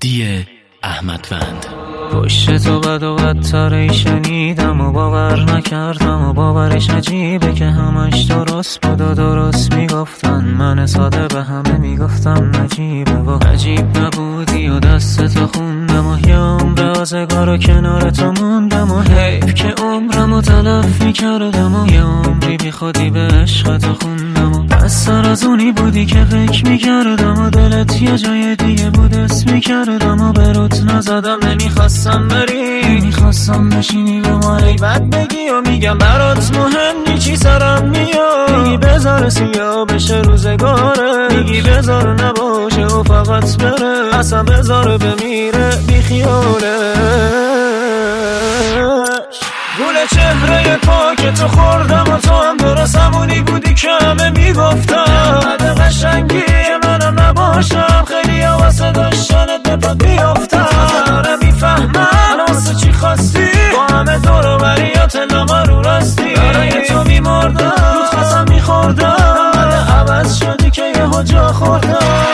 مهدی احمدوند. پشت تو بد و بدتری شنیدم و باور نکردم و باورش عجیبه که همش درست بود و درست میگفتن. من ساده به همه میگفتم نجیبه و عجیب نبودی و دستتو خوندم و یه عمر آزگار و کنار تو موندم و حیف که عمرمو تلف میکردم و یه عمری بی خودی به عشقتو خوندم و بستر از اونی بودی که فکر میکردم و دلت یه جای دیگه بود اسم میکردم و به روت نزدم. نمیخواستم بری، نمیخواستم بشینی به ما بد بگی و میگم برات مهم نی چی سرم میاد. میگی بذار سیاه بشه روزگاره، میگی بذار نباشه و فقط بره، اصلا بذار بمیره بی خیالش. گل چهره پاک تو خوردم و تو هم درست همونی بودی که همه میگفتم. بعد قشنگی منم نباشم، خیلی واسه داشتنت به پات بیافتم. دارم میفهمم واسه چی خواستی، با همه دور و بریات لما رو راستی. برای تو میمردم، روت خواستم میخوردم، بعد عوض شدی که یه جا خوردم.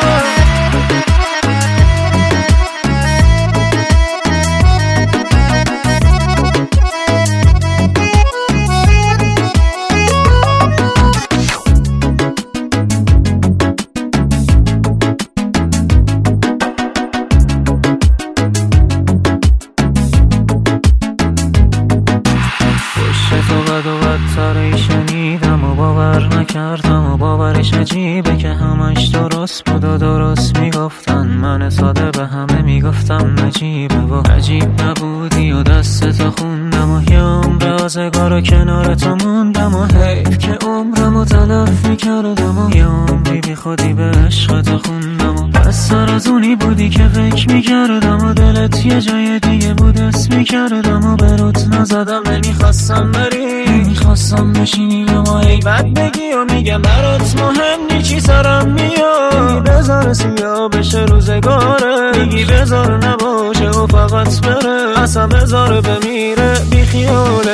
تو بد و بدتری شنیدم و باور نکردم و باورش عجیبه که همش درست بود و درست میگفتن. من ساده به همه میگفتم نجیبه و عجیب نبودی و دستتو خوندم و یه عمر آزگار و کنار تو موندم و حیف که عمرمو تلف میکردم و یه عمری بی خودی به عشقتو خوندم و بستر از اونی بودی که فکر میکردم و دلت یه جای دیگه بود اسم میکردم و به روت نزدم. نمیخواستم بری، نمیخواستم بشینی به ما بد بگی و میگم برات مهم نی چی سرم میاد. میگی بذار سیاه بشه روزگاره، میگی بذار نباشه و فقط بره، اصلا بذار بمیره بی خیالش.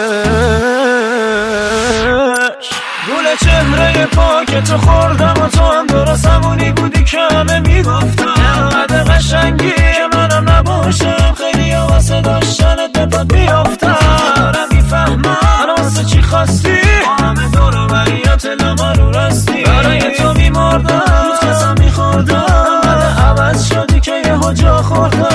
گل چهره پاک تو خوردم و تو هم درست همونی بودی که همه میگفتم. بعد قشنگی منم نباشم، خیلی واسه داشتنت به پات بیافتم. دارم میفهمم واسه چی خواستی، با همه دور و بریات لما رو راستی. برای تو میمردم، روت خواستم میخوردم، بعد عوض شدی که یه جا خوردم.